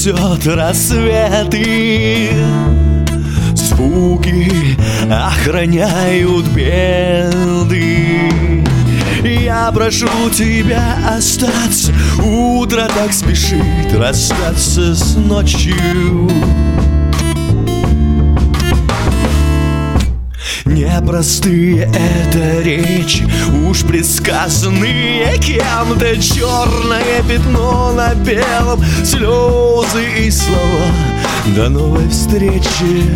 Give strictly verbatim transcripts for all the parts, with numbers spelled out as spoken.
несет рассветы. Звуки охраняют беды. Я прошу тебя остаться, утро так спешит расстаться с ночью. Непростые это речи, уж предсказанные кем-то. Черное пятно на белом, слезы и слова. До новой встречи.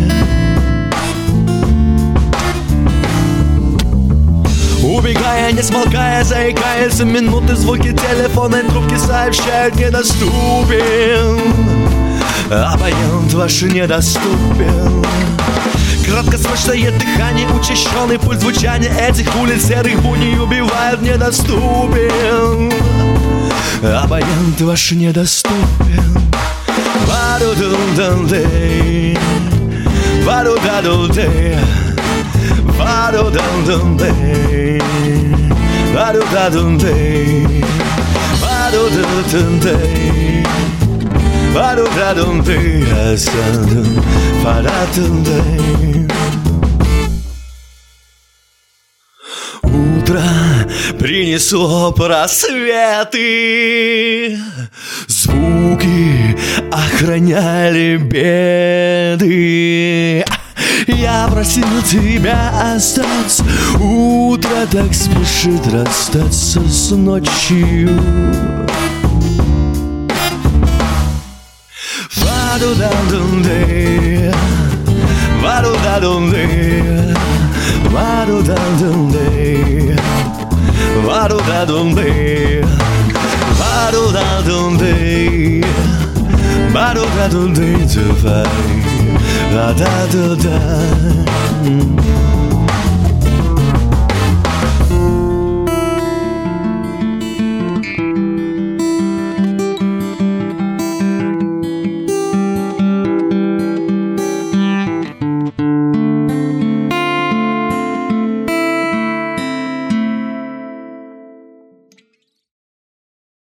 Убегая, не смолкая, заикаясь, минуты, звуки телефонной трубки сообщают: недоступен. Абонент ваш недоступен. Краткосрочное дыхание, учащенный пульс, звучание этих улиц серых будней убивают: недоступен. Абонент ваш недоступен. Вару-дун-дун-дэй, вару-да-дун-дэй, вару-дун-дун-дэй, вару-да-дун-дэй, вару-дун-дун-дэй, вару-да-дун-дэй, асан-дун, фара-дун-дэй. Утро принесло просветы. Звуки охраняли беды. Я просил тебя остаться, утро так спешит расстаться с ночью. Вару-да-дун-дэй, вару-да-дун-дэй, вару-да-дун-дэй, вару-да-дун-дэй, вару-да-дун-дэй, вару-да-дун-дэй, да-да-да-да.